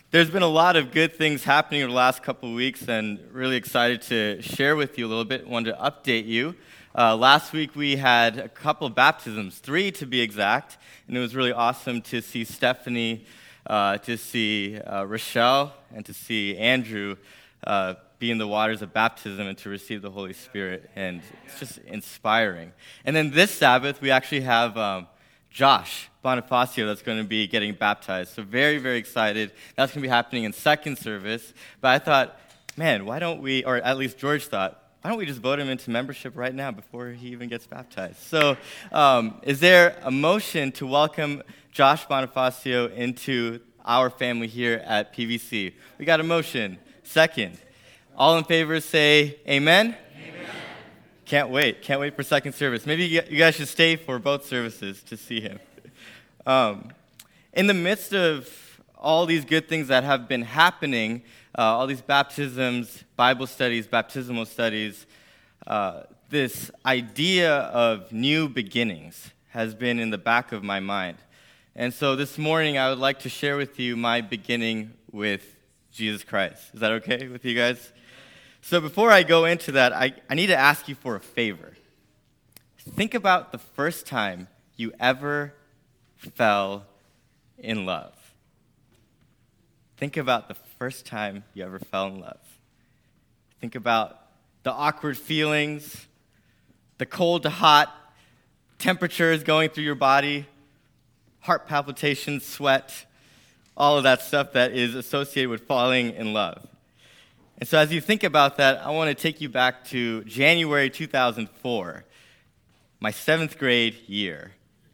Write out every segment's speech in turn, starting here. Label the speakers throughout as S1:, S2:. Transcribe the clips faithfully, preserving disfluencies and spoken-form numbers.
S1: There's been a lot of good things happening over the last couple of weeks, and really excited to share with you a little bit. Wanted to update you. Uh, last week we had a couple of baptisms, three to be exact, and it was really awesome to see Stephanie, uh, to see uh, Rochelle, and to see Andrew uh, be in the waters of baptism and to receive the Holy Spirit, and it's just inspiring. And then this Sabbath we actually have um, Josh Bonifacio that's going to be getting baptized. So very, very excited. That's going to be happening in second service. But I thought, man, why don't we, or at least George thought, why don't we just vote him into membership right now before he even gets baptized? So um, is there a motion to welcome Josh Bonifacio into our family here at P V C? We got a motion. Second. All in favor say amen. Amen. Can't wait. Can't wait for second service. Maybe you guys should stay for both services to see him. Um, in the midst of all these good things that have been happening, uh, all these baptisms, Bible studies, baptismal studies, uh, this idea of new beginnings has been in the back of my mind. And so this morning I would like to share with you my beginning with Jesus Christ. Is that okay with you guys? So before I go into that, I, I need to ask you for a favor. Think about the first time you ever fell in love. Think about the first time you ever fell in love. Think about the awkward feelings, the cold to hot temperatures going through your body, heart palpitations, sweat, all of that stuff that is associated with falling in love. And so as you think about that, I want to take you back to January two thousand four, my seventh grade year.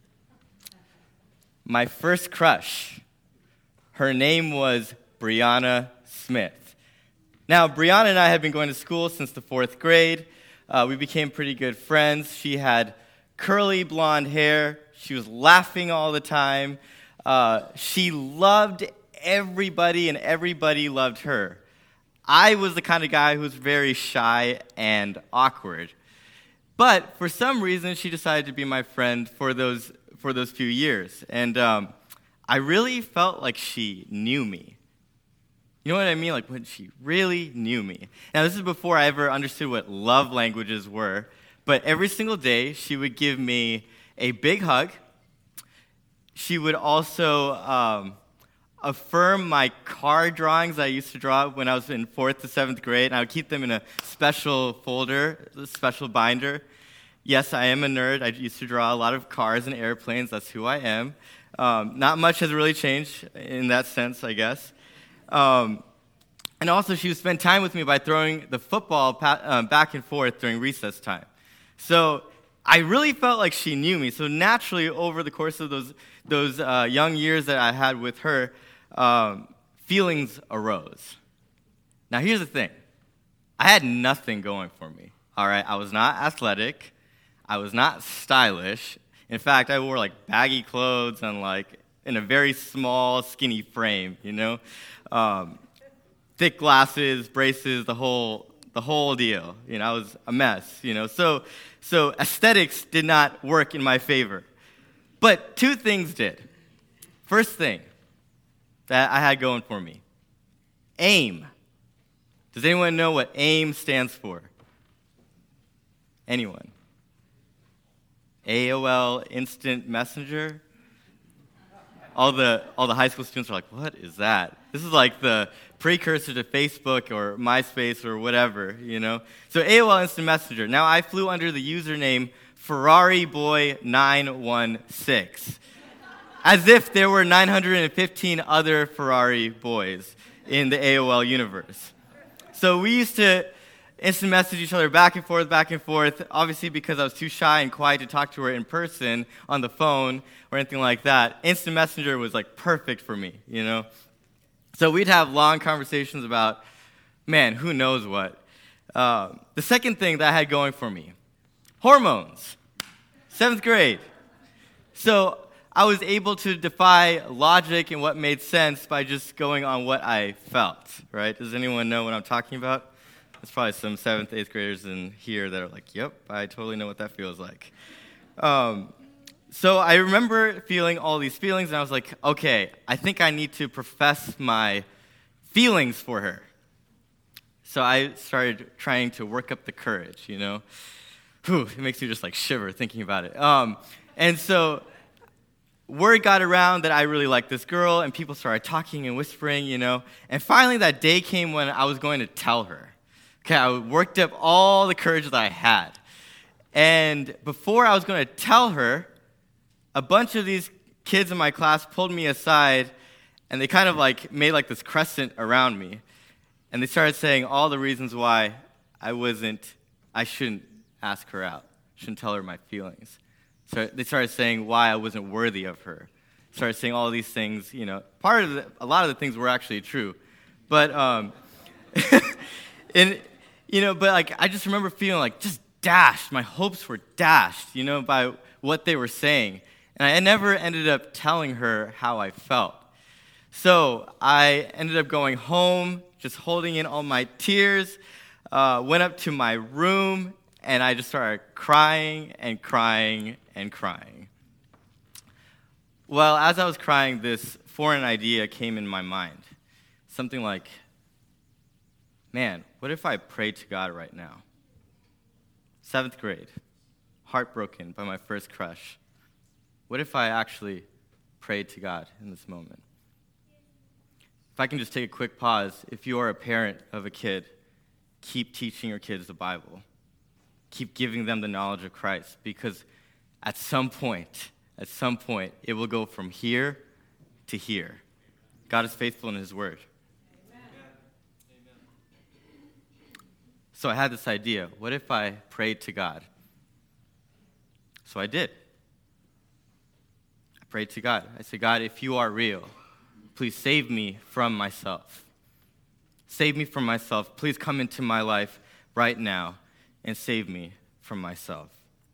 S1: My first crush, her name was Brianna Smith. Now, Brianna and I had been going to school since the fourth grade. Uh, we became pretty good friends. She had curly blonde hair. She was laughing all the time. Uh, she loved everybody, and everybody loved her. I was the kind of guy who was very shy and awkward. But for some reason, she decided to be my friend for those for those few years. And um, I really felt like she knew me. You know what I mean? Like when she really knew me. Now, this is before I ever understood what love languages were. But every single day, she would give me a big hug. She would also um, affirm my card drawings I used to draw when I was in fourth to seventh grade. And I would keep them in a special folder, a special binder. Yes, I am a nerd. I used to draw a lot of cars and airplanes. That's who I am. Um, not much has really changed in that sense, I guess. Um, and also, she would spend time with me by throwing the football pa- um, back and forth during recess time. So I really felt like she knew me. So naturally, over the course of those those uh, young years that I had with her, um, feelings arose. Now, here's the thing. I had nothing going for me, all right? I was not athletic. I was not stylish. In fact, I wore like baggy clothes and like in a very small, skinny frame, you know? Um, thick glasses, braces, the whole the whole deal. You know, I was a mess, you know? So, so aesthetics did not work in my favor. But two things did. First thing that I had going for me, AIM. Does anyone know what AIM stands for? Anyone? A O L Instant Messenger? All the all the high school students are like, what is that? This is like the precursor to Facebook or MySpace or whatever, you know? So A O L Instant Messenger. Now, I flew under the username Ferrari Boy nine one six, as if there were nine hundred fifteen other Ferrari boys in the A O L universe. So we used to instant message each other back and forth, back and forth, obviously because I was too shy and quiet to talk to her in person on the phone or anything like that. Instant messenger was like perfect for me, you know? So we'd have long conversations about, man, who knows what. Uh, the second thing that I had going for me, hormones, seventh grade. So I was able to defy logic and what made sense by just going on what I felt, right? Does anyone know what I'm talking about? There's probably some seventh, eighth graders in here that are like, yep, I totally know what that feels like. Um, so I remember feeling all these feelings, and I was like, okay, I think I need to profess my feelings for her. So I started trying to work up the courage, you know. Whew, it makes me just like shiver thinking about it. Um, and so word got around that I really liked this girl, and people started talking and whispering, you know. And finally that day came when I was going to tell her. Okay, I worked up all the courage that I had. And before I was going to tell her, a bunch of these kids in my class pulled me aside, and they kind of like made like this crescent around me. And they started saying all the reasons why I wasn't, I shouldn't ask her out, shouldn't tell her my feelings. So they started saying why I wasn't worthy of her. Started saying all these things, you know. Part of the, a lot of the things were actually true. But, um, and, you know, but like, I just remember feeling like just dashed. My hopes were dashed, you know, by what they were saying. And I never ended up telling her how I felt. So I ended up going home, just holding in all my tears, uh, went up to my room, and I just started crying and crying and crying. Well, as I was crying, this foreign idea came in my mind. Something like, man, what if I prayed to God right now? Seventh grade, heartbroken by my first crush. What if I actually prayed to God in this moment? If I can just take a quick pause, if you are a parent of a kid, keep teaching your kids the Bible. Keep giving them the knowledge of Christ, because at some point, at some point, it will go from here to here. God is faithful in his word. Amen. So I had this idea, what if I prayed to God? So I did. I prayed to God. I said, God, if you are real, please save me from myself. Save me from myself. Please come into my life right now and save me from myself.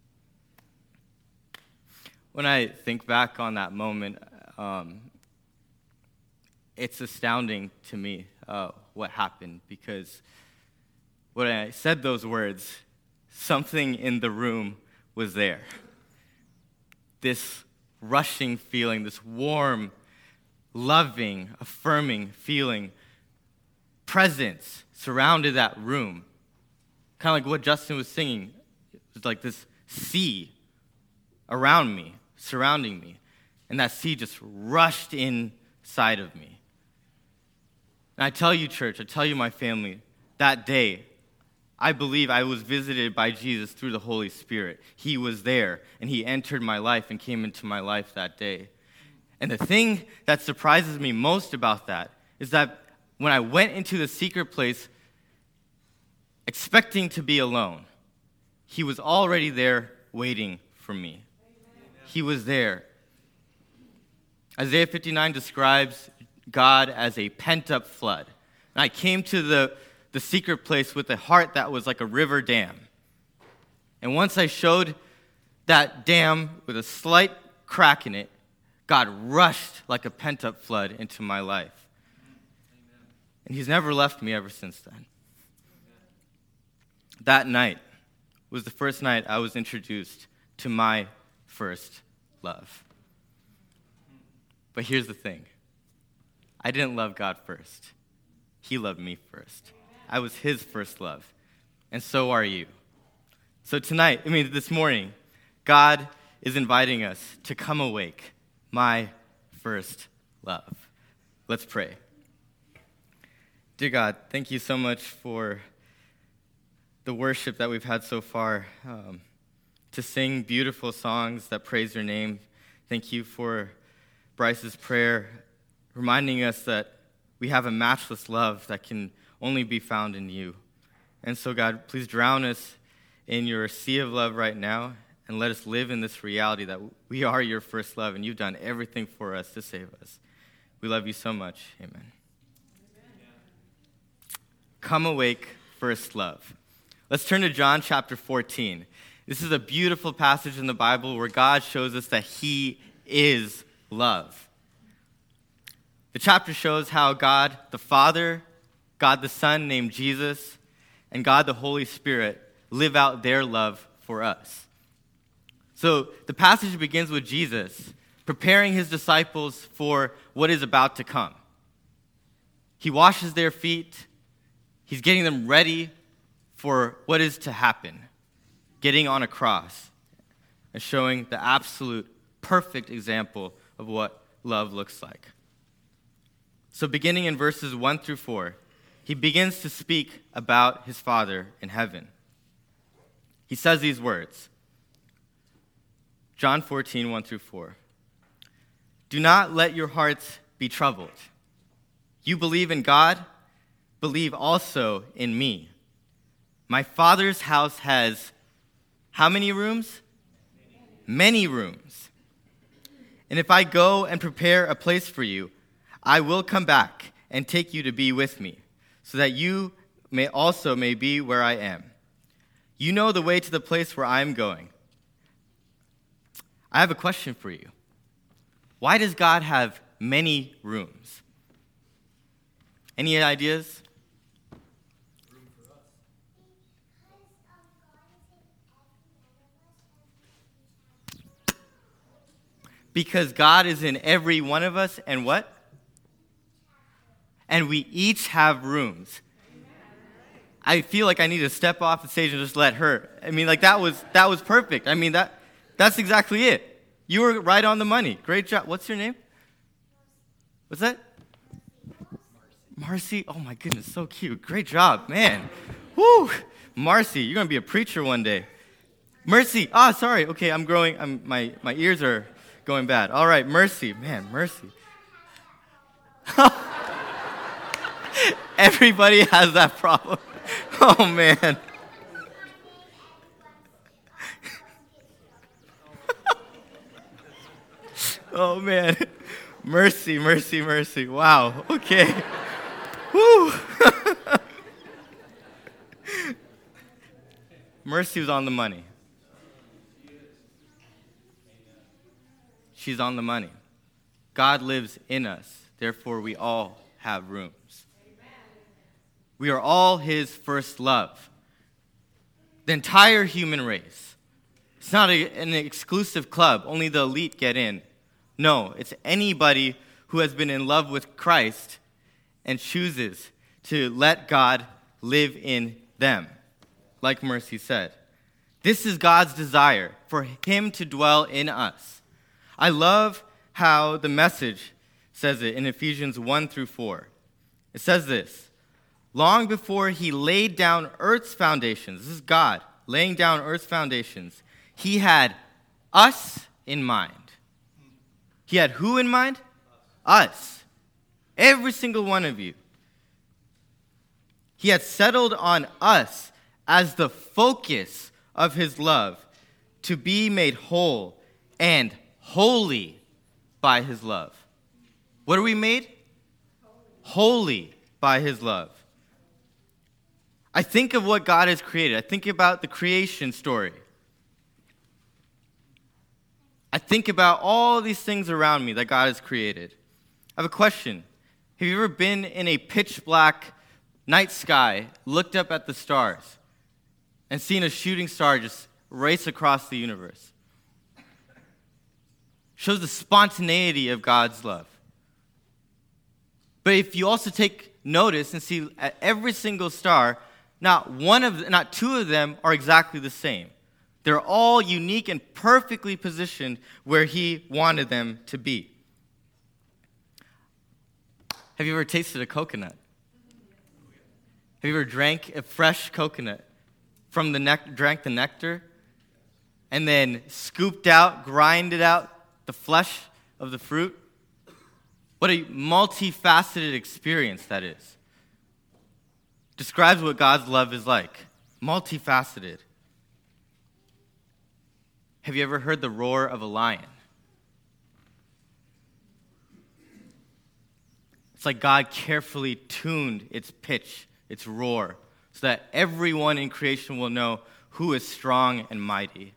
S1: When I think back on that moment, um, it's astounding to me uh, what happened, because when I said those words, something in the room was there. This rushing feeling, this warm, loving, affirming feeling, presence surrounded that room. Kind of like what Justin was singing. It was like this sea around me, surrounding me. And that sea just rushed inside of me. And I tell you, church, I tell you, my family, that day, I believe I was visited by Jesus through the Holy Spirit. He was there, and he entered my life and came into my life that day. And the thing that surprises me most about that is that when I went into the secret place expecting to be alone, he was already there waiting for me. Amen. He was there. Isaiah fifty-nine describes God as a pent-up flood. And I came to the, the secret place with a heart that was like a river dam. And once I showed that dam with a slight crack in it, God rushed like a pent-up flood into my life. Amen. And he's never left me ever since then. Amen. That night was the first night I was introduced to my first love. But here's the thing. I didn't love God first. He loved me first. I was his first love. And so are you. So tonight, I mean this morning, God is inviting us to come awake. My first love. Let's pray. Dear God, thank you so much for the worship that we've had so far, um, to sing beautiful songs that praise your name. Thank you for Bryce's prayer, reminding us that we have a matchless love that can only be found in you. And so, God, please drown us in your sea of love right now, and let us live in this reality that we are your first love, and you've done everything for us to save us. We love you so much. Amen. Amen. Come awake, first love. Let's turn to John chapter fourteen. This is a beautiful passage in the Bible where God shows us that he is love. The chapter shows how God the Father, God the Son named Jesus, and God the Holy Spirit live out their love for us. So the passage begins with Jesus preparing his disciples for what is about to come. He washes their feet. He's getting them ready for what is to happen, getting on a cross and showing the absolute perfect example of what love looks like. So beginning in verses one through four, he begins to speak about his Father in heaven. He says these words, John fourteen, one through four. Do not let your hearts be troubled. You believe in God, believe also in me. My Father's house has how many rooms? Many rooms. And if I go and prepare a place for you, I will come back and take you to be with me, so that you may also may be where I am. You know the way to the place where I am going. I have a question for you. Why does God have many rooms? Any ideas? Because God is in every one of us, and what? And we each have rooms. I feel like I need to step off the stage and just let her. I mean, like, that was that was perfect. I mean, that that's exactly it. You were right on the money. Great job. What's your name? What's that? Marcy. Oh, my goodness, so cute. Great job, man. Woo! Marcy, you're going to be a preacher one day. Mercy. Ah, sorry. Okay, I'm growing. I'm, my, my ears are going bad. All right, Mercy. Man, Mercy. Everybody has that problem. Oh, man. Oh, man. Mercy, mercy, mercy. Wow. Okay. Woo. Mercy was on the money. She's on the money. God lives in us. Therefore, we all have rooms. We are all his first love. The entire human race. It's not a, an exclusive club. Only the elite get in. No, it's anybody who has been in love with Christ and chooses to let God live in them, like Mercy said. This is God's desire, for him to dwell in us. I love how the Message says it in Ephesians one through four. It says this, long before he laid down earth's foundations, this is God laying down earth's foundations, he had us in mind. He had who in mind? Us. Every single one of you. He had settled on us as the focus of his love to be made whole and holy by his love. What are we made? Holy by his love. I think of what God has created. I think about the creation story. I think about all these things around me that God has created. I have a question. Have you ever been in a pitch black night sky, looked up at the stars, and seen a shooting star just race across the universe? Shows the spontaneity of God's love. But if you also take notice and see at every single star, not one of, not two of them are exactly the same. They're all unique and perfectly positioned where he wanted them to be. Have you ever tasted a coconut? Have you ever drank a fresh coconut from the nec- drank the nectar and then scooped out, grinded out the flesh of the fruit? What a multifaceted experience that is. Describes what God's love is like. Multifaceted. Have you ever heard the roar of a lion? It's like God carefully tuned its pitch, its roar, so that everyone in creation will know who is strong and mighty.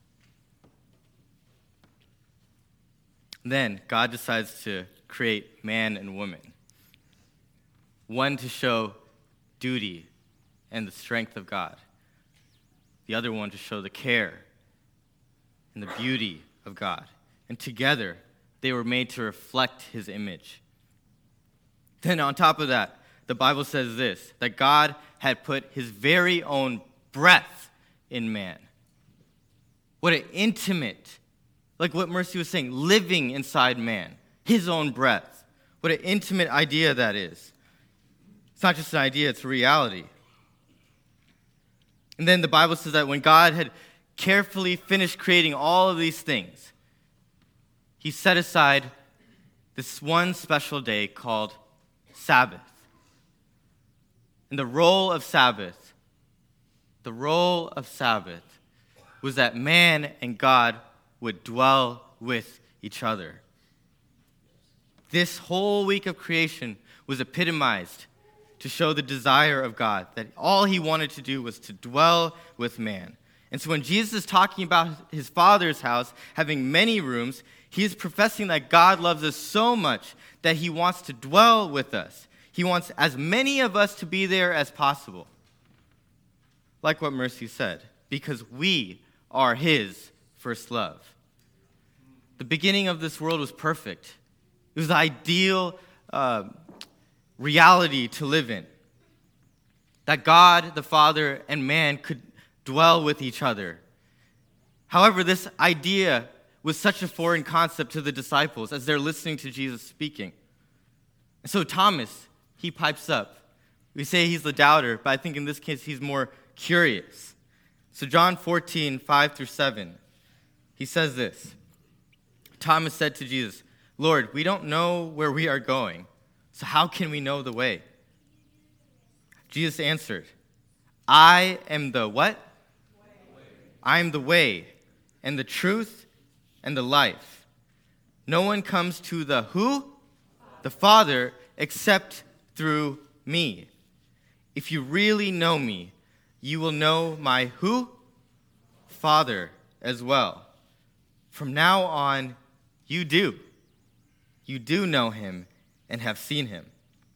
S1: Then God decides to create man and woman. One to show duty and the strength of God. The other one to show the care and the beauty of God. And together, they were made to reflect his image. Then on top of that, the Bible says this, that God had put his very own breath in man. What an intimate, like what Mercy was saying, living inside man, his own breath. What an intimate idea that is. It's not just an idea, it's a reality. And then the Bible says that when God had carefully finished creating all of these things, he set aside this one special day called Sabbath. And the role of Sabbath, the role of Sabbath was that man and God would dwell with each other. This whole week of creation was epitomized to show the desire of God, that all he wanted to do was to dwell with man. And so when Jesus is talking about his Father's house having many rooms, he is professing that God loves us so much that he wants to dwell with us. He wants as many of us to be there as possible. Like what Mercy said, because we are his first love. The beginning of this world was perfect. It was the ideal uh, reality to live in. That God, the Father, and man could dwell with each other. However, this idea was such a foreign concept to the disciples as they're listening to Jesus speaking. And so Thomas, he pipes up. We say he's the doubter, but I think in this case he's more curious. So John fourteen, five through seven, he says this. Thomas said to Jesus, "Lord, we don't know where we are going, so how can we know the way?" Jesus answered, "I am the what? I am the way, and the truth, and the life. No one comes to the who? The Father, except through me. If you really know me, you will know my who? Father as well. From now on, you do. You do know him and have seen him."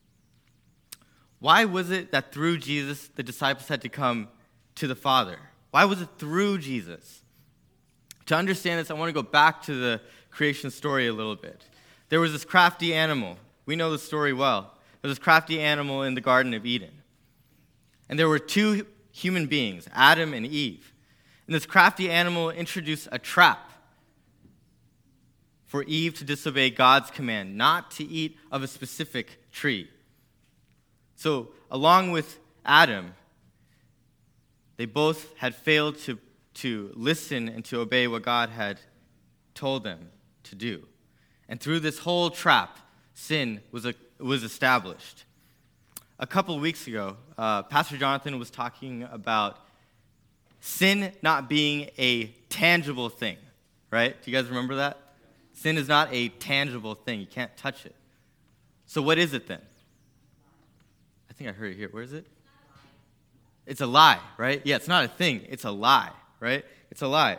S1: Why was it that through Jesus, the disciples had to come to the Father? Why was it through Jesus? To understand this, I want to go back to the creation story a little bit. There was this crafty animal. We know the story well. There was this crafty animal in the Garden of Eden. And there were two human beings, Adam and Eve. And this crafty animal introduced a trap for Eve to disobey God's command, not to eat of a specific tree. So, along with Adam, they both had failed to, to listen and to obey what God had told them to do. And through this whole trap, sin was, a, was established. A couple of weeks ago, uh, Pastor Jonathan was talking about sin not being a tangible thing, right? Do you guys remember that? Sin is not a tangible thing. You can't touch it. So what is it then? I think I heard it here. Where is it? It's a lie, right? Yeah, it's not a thing. It's a lie, right? It's a lie.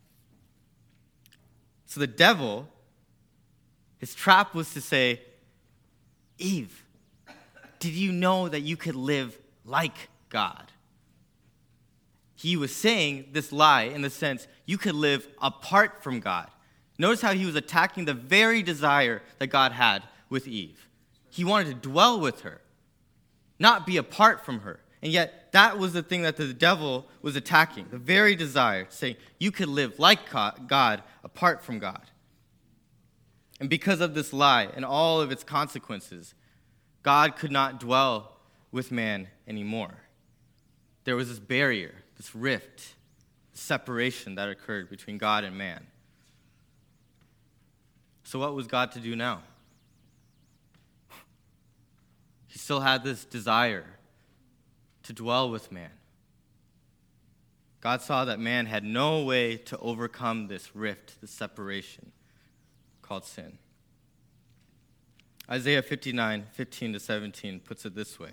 S1: So the devil, his trap was to say, Eve, did you know that you could live like God? He was saying this lie in the sense you could live apart from God. Notice how he was attacking the very desire that God had with Eve. He wanted to dwell with her, not be apart from her. And yet, that was the thing that the devil was attacking, the very desire, saying you could live like God apart from God. And because of this lie and all of its consequences, God could not dwell with man anymore. There was this barrier, this rift, separation that occurred between God and man. So what was God to do now? He still had this desire to dwell with man. God saw that man had no way to overcome this rift, this separation called sin. Isaiah fifty-nine, fifteen to seventeen puts it this way.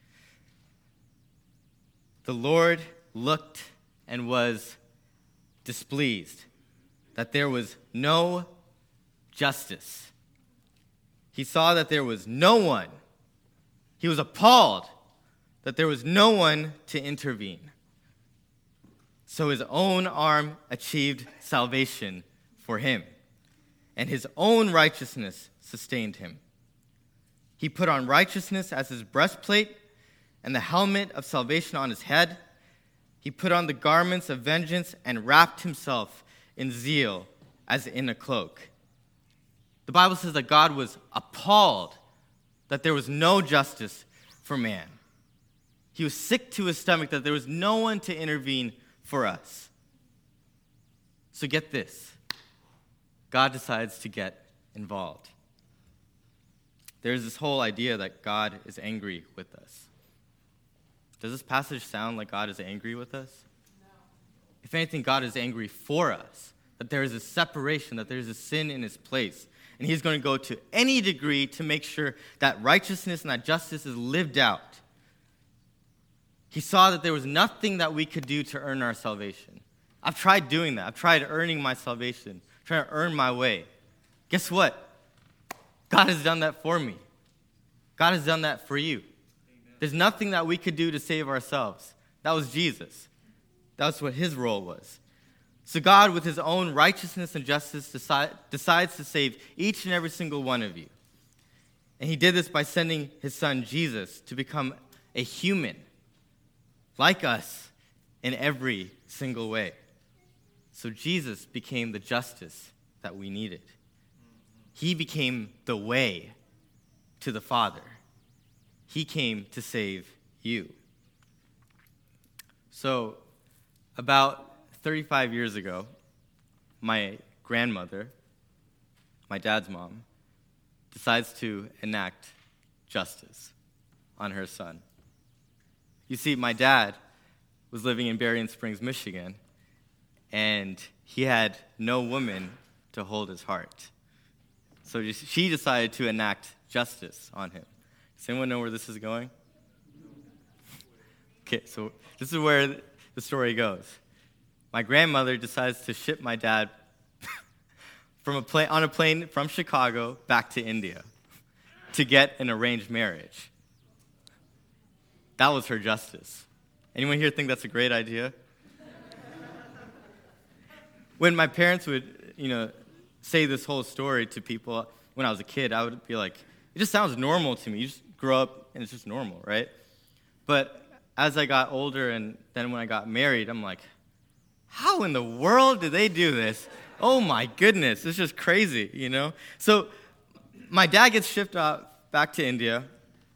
S1: The Lord looked and was displeased that there was no justice. He saw that there was no one. He was appalled that there was no one to intervene. So his own arm achieved salvation for him, and his own righteousness sustained him. He put on righteousness as his breastplate and the helmet of salvation on his head. He put on the garments of vengeance and wrapped himself in zeal as in a cloak. The Bible says that God was appalled that there was no justice for man. He was sick to his stomach that there was no one to intervene for us. So get this. God decides to get involved. There's this whole idea that God is angry with us. Does this passage sound like God is angry with us? No. If anything, God is angry for us, that there is a separation, that there is a sin in his place. And he's going to go to any degree to make sure that righteousness and that justice is lived out. He saw that there was nothing that we could do to earn our salvation. I've tried doing that. I've tried earning my salvation, trying to earn my way. Guess what? God has done that for me. God has done that for you. Amen. There's nothing that we could do to save ourselves. That was Jesus. That's what his role was. So God, with his own righteousness and justice, decide, decides to save each and every single one of you. And he did this by sending his son Jesus to become a human, like us, in every single way. So Jesus became the justice that we needed. He became the way to the Father. He came to save you. So, about thirty-five years ago, my grandmother, my dad's mom, decides to enact justice on her son. You see, my dad was living in Berrien Springs, Michigan, and he had no woman to hold his heart. So she decided to enact justice on him. Does anyone know where this is going? Okay, so this is where the story goes. My grandmother decides to ship my dad from a plane, on a plane from Chicago back to India to get an arranged marriage. That was her justice. Anyone here think that's a great idea? When my parents would, you know, say this whole story to people when I was a kid, I would be like, it just sounds normal to me. You just grow up and it's just normal, right? But as I got older and then when I got married, I'm like, how in the world did they do this? Oh my goodness, it's just crazy, you know? So my dad gets shipped out back to India.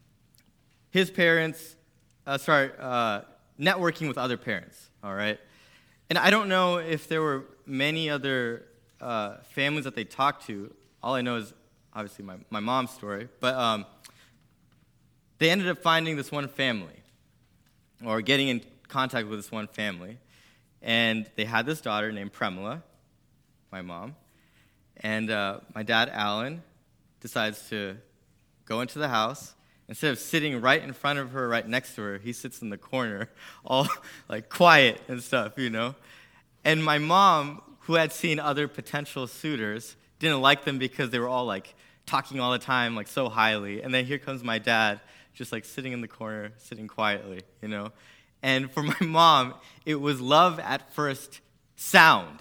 S1: His parents uh, start uh, networking with other parents, all right? And I don't know if there were many other uh, families that they talked to. All I know is obviously my, my mom's story. But um, they ended up finding this one family, or getting in contact with this one family. And they had this daughter named Premila, my mom. And uh, my dad, Alan, decides to go into the house. Instead of sitting right in front of her, right next to her, he sits in the corner, all like quiet and stuff, you know. And my mom, who had seen other potential suitors, didn't like them because they were all like talking all the time, like so highly. And then here comes my dad, just like sitting in the corner, sitting quietly, you know. And for my mom, it was love at first sound,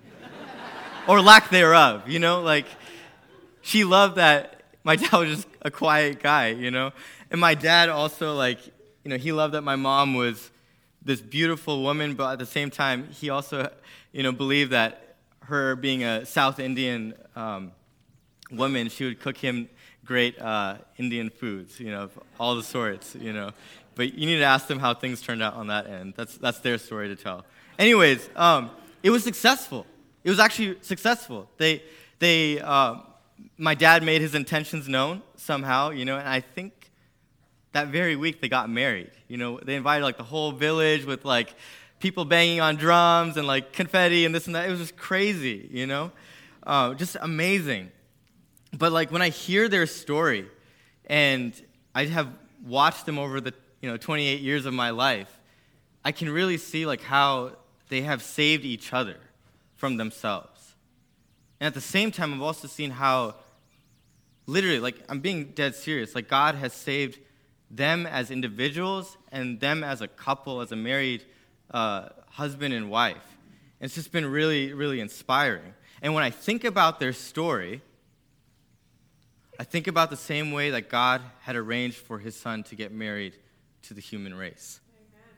S1: or lack thereof, you know. Like, she loved that my dad was just a quiet guy, you know. And my dad also, like, you know, he loved that my mom was this beautiful woman, but at the same time, he also, you know, believed that her being a South Indian um, woman, she would cook him great uh, Indian foods, you know, of all the sorts, you know. But you need to ask them how things turned out on that end. That's that's their story to tell. Anyways, um, it was successful. It was actually successful. They they. Uh, My dad made his intentions known somehow, you know, and I think that very week they got married. You know, they invited like the whole village with like people banging on drums and like confetti and this and that. It was just crazy, you know, uh, just amazing. But like when I hear their story, and I have watched them over the you know twenty-eight years of my life, I can really see like how they have saved each other from themselves. And at the same time, I've also seen how, literally, like, I'm being dead serious, like, God has saved them as individuals and them as a couple, as a married uh, husband and wife. And it's just been really, really inspiring. And when I think about their story, I think about the same way that God had arranged for his son to get married to the human race. Amen.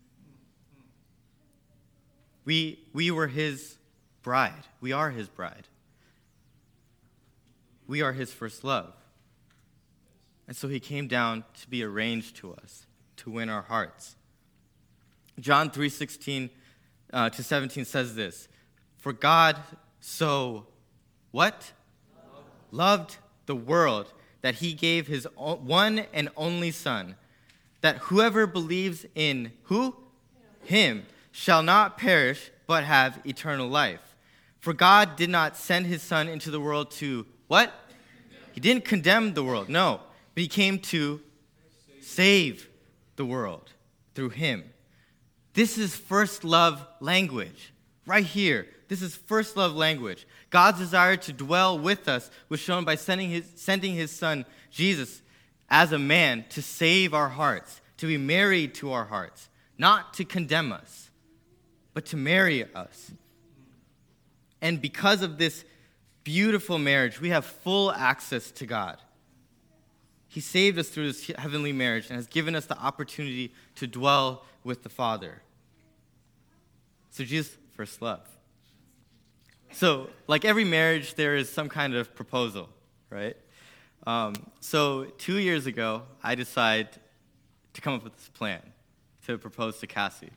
S1: We, we were his bride. We are his bride. We are his first love. And so he came down to be arranged to us, to win our hearts. John three sixteen uh, to seventeen says this, "For God so," what? Loved the world, that he gave his one and only Son, that whoever believes in who? Him shall not perish, but have eternal life. For God did not send his Son into the world to, what? He didn't condemn the world, no. But he came to save the world through him. This is first love language, right here. This is first love language. God's desire to dwell with us was shown by sending his, sending his son, Jesus, as a man to save our hearts, to be married to our hearts, not to condemn us, but to marry us. And because of this beautiful marriage, we have full access to God. He saved us through this heavenly marriage and has given us the opportunity to dwell with the Father. So Jesus, first love. So, like every marriage, there is some kind of proposal, right? Um, so, two years ago, I decided to come up with this plan to propose to Cassie.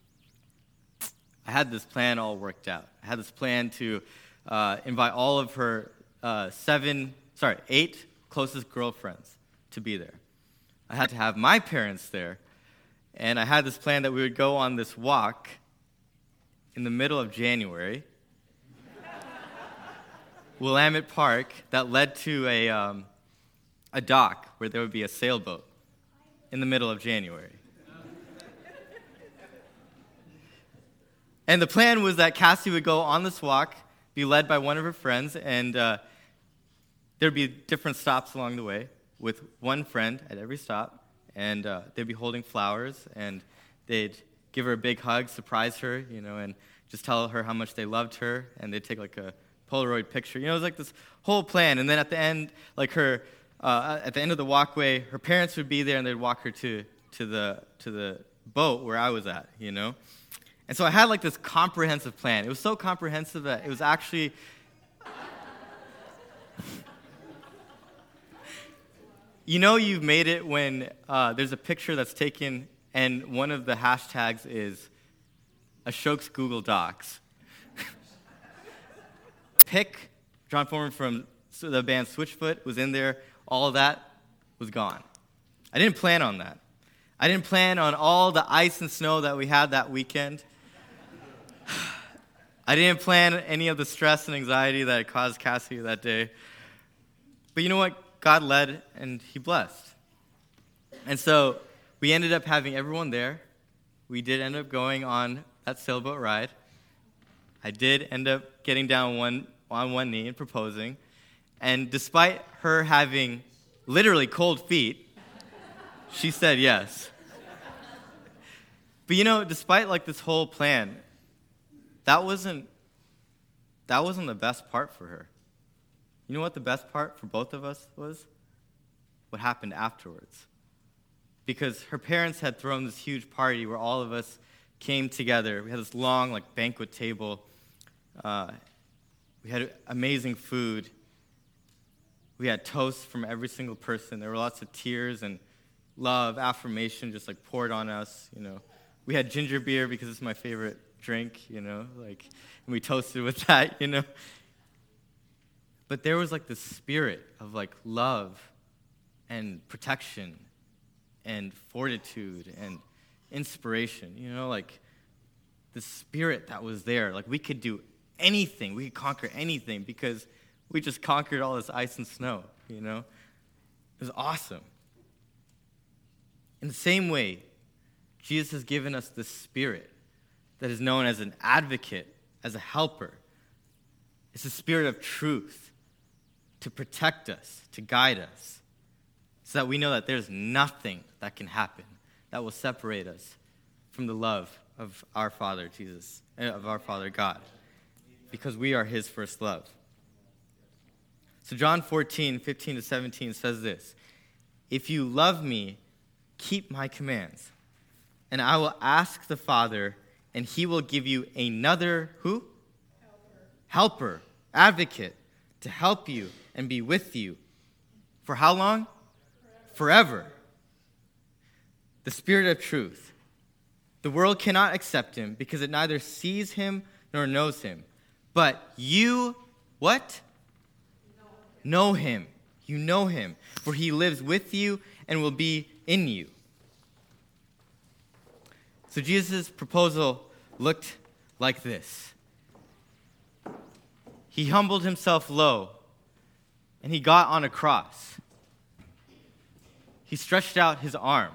S1: I had this plan all worked out. I had this plan to uh, invite all of her uh, seven, sorry, eight closest girlfriends to be there. I had to have my parents there, and I had this plan that we would go on this walk in the middle of January, Willamette Park, that led to a um, a dock where there would be a sailboat in the middle of January. And the plan was that Cassie would go on this walk, be led by one of her friends, and uh, there'd be different stops along the way with one friend at every stop, and uh, they'd be holding flowers, and they'd give her a big hug, surprise her, you know, and just tell her how much they loved her, and they'd take like a Polaroid picture. You know, it was like this whole plan, and then at the end, like her, uh, at the end of the walkway, her parents would be there, and they'd walk her to to the to the boat where I was at, you know. And so I had like this comprehensive plan. It was so comprehensive that it was actually you know you've made it when uh, there's a picture that's taken and one of the hashtags is Ashok's Google Docs. Pick, John Foreman from the band Switchfoot was in there. All of that was gone. I didn't plan on that. I didn't plan on all the ice and snow that we had that weekend. I didn't plan any of the stress and anxiety that it caused Cassie that day. But you know what? God led and he blessed. And so we ended up having everyone there. We did end up going on that sailboat ride. I did end up getting down one on one knee and proposing. And despite her having literally cold feet, she said yes. But you know, despite like this whole plan, that wasn't that wasn't the best part for her. You know what the best part for both of us was? What happened afterwards. Because her parents had thrown this huge party where all of us came together. We had this long like banquet table. Uh, we had amazing food. We had toasts from every single person. There were lots of tears and love, affirmation just like poured on us, you know. We had ginger beer because it's my favorite drink, you know, like, and we toasted with that, you know. But there was like this spirit of like love and protection and fortitude and inspiration, you know, like the spirit that was there. Like we could do anything, we could conquer anything because we just conquered all this ice and snow, you know. It was awesome. In the same way, Jesus has given us this spirit that is known as an advocate, as a helper. It's a spirit of truth to protect us, to guide us, so that we know that there's nothing that can happen that will separate us from the love of our Father, Jesus, of our Father, God, because we are his first love. So John fourteen, fifteen to seventeen says this, "If you love me, keep my commands, and I will ask the Father, and he will give you another," who? Helper. Helper, advocate, to help you and be with you. For how long? Forever. Forever. The Spirit of truth. The world cannot accept him because it neither sees him nor knows him. But you, what? Know him. Know him. You know him, for he lives with you and will be in you. So Jesus' proposal looked like this. He humbled himself low, and he got on a cross. He stretched out his arm.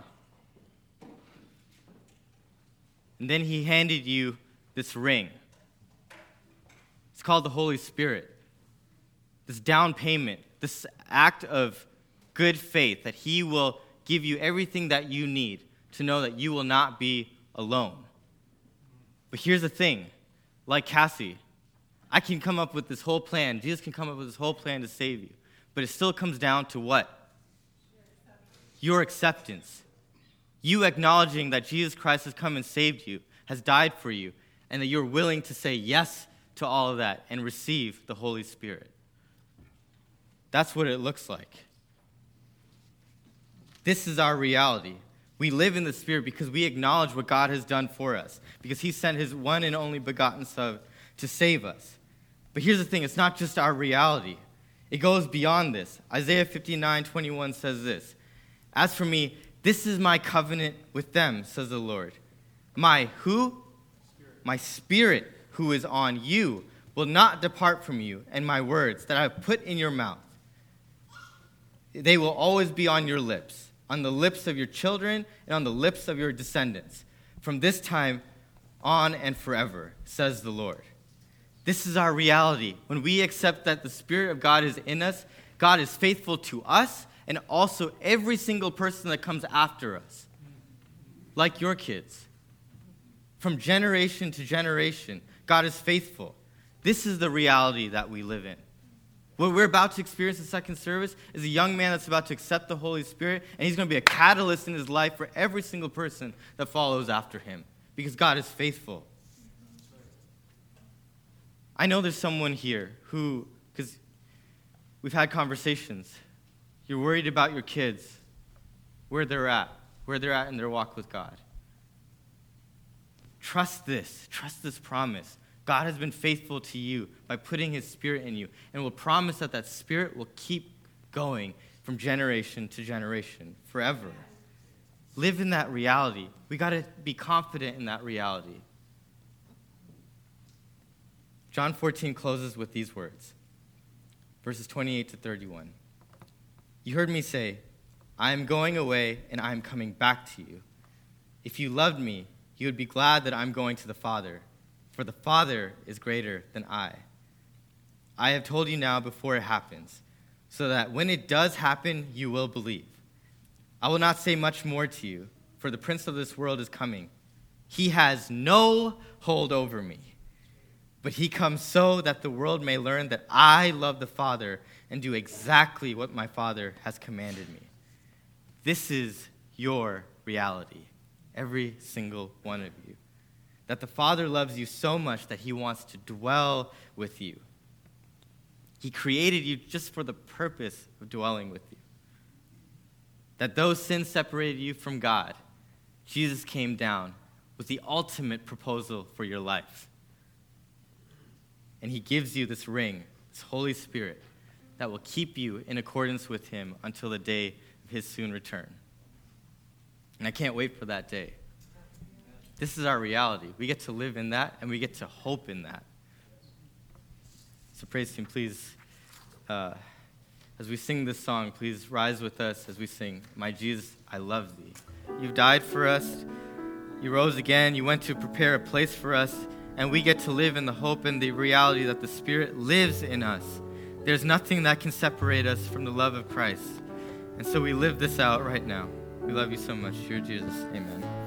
S1: And then he handed you this ring. It's called the Holy Spirit. This down payment, this act of good faith that he will give you everything that you need to know that you will not be alone. But here's the thing, like Cassie, I can come up with this whole plan. Jesus can come up with this whole plan to save you. But it still comes down to what? Your acceptance. You acknowledging that Jesus Christ has come and saved you, has died for you, and that you're willing to say yes to all of that and receive the Holy Spirit. That's what it looks like. This is our reality. We live in the Spirit because we acknowledge what God has done for us, because he sent his one and only begotten Son to save us. But here's the thing, it's not just our reality. It goes beyond this. Isaiah fifty-nine twenty-one says this, "As for me, this is my covenant with them, says the Lord. My who? Spirit. My Spirit who is on you will not depart from you, and my words that I have put in your mouth, they will always be on your lips, on the lips of your children and on the lips of your descendants, from this time on and forever, says the Lord." This is our reality. When we accept that the Spirit of God is in us, God is faithful to us and also every single person that comes after us, like your kids. From generation to generation, God is faithful. This is the reality that we live in. What we're about to experience in second service is a young man that's about to accept the Holy Spirit, and he's going to be a catalyst in his life for every single person that follows after him, because God is faithful. I know there's someone here who, because we've had conversations, you're worried about your kids, where they're at, where they're at in their walk with God. Trust this, trust this promise. God has been faithful to you by putting his Spirit in you, and will promise that that Spirit will keep going from generation to generation, forever. Live in that reality. We got to be confident in that reality. John fourteen closes with these words, verses twenty-eight to thirty-one. "You heard me say, I am going away and I am coming back to you. If you loved me, you would be glad that I'm going to the Father, for the Father is greater than I. I have told you now before it happens, so that when it does happen, you will believe. I will not say much more to you, for the prince of this world is coming. He has no hold over me. But he comes so that the world may learn that I love the Father and do exactly what my Father has commanded me." This is your reality, every single one of you. That the Father loves you so much that he wants to dwell with you. He created you just for the purpose of dwelling with you. That though sin separated you from God, Jesus came down with the ultimate proposal for your life. And he gives you this ring, this Holy Spirit, that will keep you in accordance with him until the day of his soon return. And I can't wait for that day. This is our reality. We get to live in that, and we get to hope in that. So praise team, please, uh, as we sing this song, please rise with us as we sing, "My Jesus, I love thee." You've died for us. You rose again. You went to prepare a place for us. And we get to live in the hope and the reality that the Spirit lives in us. There's nothing that can separate us from the love of Christ. And so we live this out right now. We love you so much. Dear Jesus, amen.